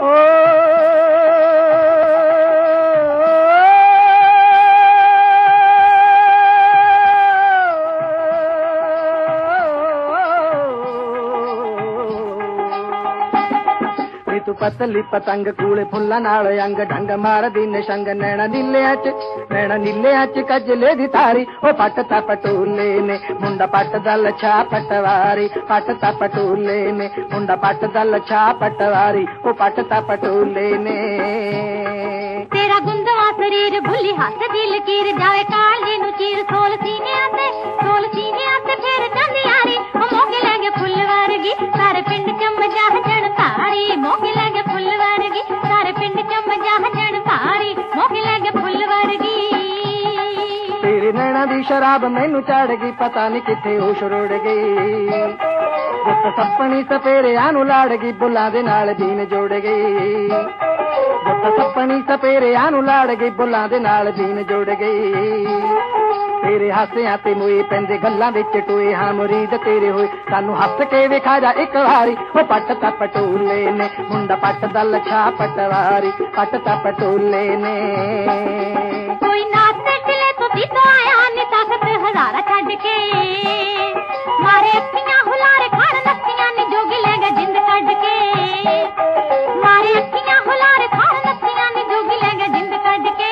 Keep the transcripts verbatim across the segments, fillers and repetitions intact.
तू पतली पतंग कूले फुल्ला नाल अंग ढंग मार दी निशंग नैना नीलिया च नैना नीलिया च कजले दी तारी ओ पटता पटोले ने मुंडा पटदा लछा पटवारी पटता पटोले ने मुंडा पटदा लछा पटवारी ओ पटता पटोले ने तेरा गुंदवा शरीर भुली हाथ दी लकीर जावे काली नु चीर सोल सीने आते सोल सीने आते फिर चंदी यारी ओ मोगे लगे फुल वर्गी सारे पिंड च मजा जण तारी मोगे लगे फुल वर्गी सारे पिंड च मजा जण तारी मोगे लगे फुल वर्गी तेरी नैना दी शराब मैनू चढ़ गई पता नहीं किथे होश रुड़ गई गुत्त सपनी सपेरे आनू लाड़ गई बुल्लां दे नाल दीन जोड़ गई गुत्त सपनी सपेरे आनू लाड़ गई बुल्लां दे नाल दीन जोड़ गई तेरे हासियां ते मोए पैंदे गल्लां विच टोए हां मुरीद तेरे होए सानू हੱਸ के विखा जा एक वारी ओ पटता पटोले ने मुंडा पटदा लछा पटवारी पटता पटोले ने कोई नाच चले तो दी तो आया ने ताकत हजारा छड्ड के मारे अखियां हुलारे खान नक्कियां ने जोगी ले गए जिंद कढ के मारे अखियां हुलारे खान नक्कियां ने जोगी ले गए जिंद कढ के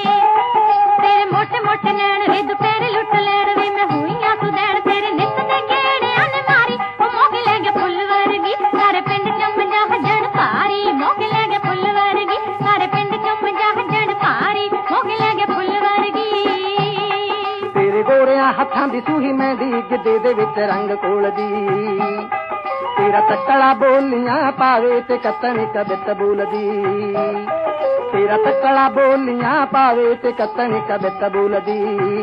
तेरे मोटे मोटे नैन वे दुपहरे लुट लैण वे मैं हुईयां तू दैन तेरे नित दे गेड़े आने मारी ओ मोगे ले गए फुल वर्गी सारे पिंड च मजा जण भारी मोगे ले गए फुल वर्गी सारे पिंड च मजा जण भारी मोगे ले गए फुल वर्गी तेरे गोरियां हत्थां दी सूही मेहंदी गिद्धे दे विच रंग कोलदी तेरा तकड़ा बोलियां पावे ते कतनी कबित बोलदी तेरा तकड़ा बोलियां पावे ते कतनी कबित बोलदी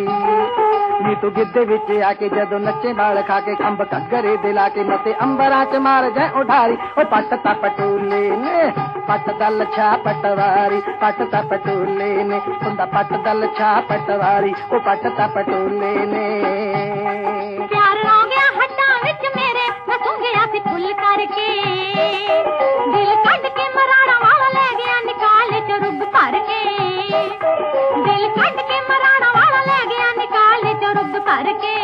नी तू गिद्धे विच आके जदों नचे बाल खा के खंब घगरे दे ला के मते अंबरां च मार जाए उठारी ओ पटता पटोले ने पटदा लछा पटवारी पटता पटोले ने हुंदा पटदा लछा पटवारी ओ पटता पटोले ने प्यार हो गया हड्डां विच मेरे मैं सूं गया सी फुल करके दिल कढ के मराड़ा वाला ले गया निकाले च रुग भर के दिल कढ के मराड़ा वाला ले गया निकाले च रुग भर के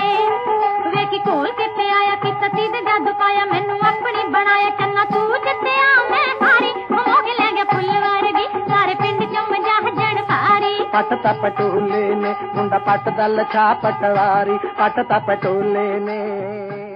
वेखी कोल किते आया कि सती दे जादू पाया मैनू अपनी बनाया चन्ना तू जित्तिया मैं हारी ओ मोगे ले गया फुल वर्गी सारे पिंड च मजा जण भारी पटता पटोले ने मुंडा पटदा लछा पटवारी पटता पटोले ने।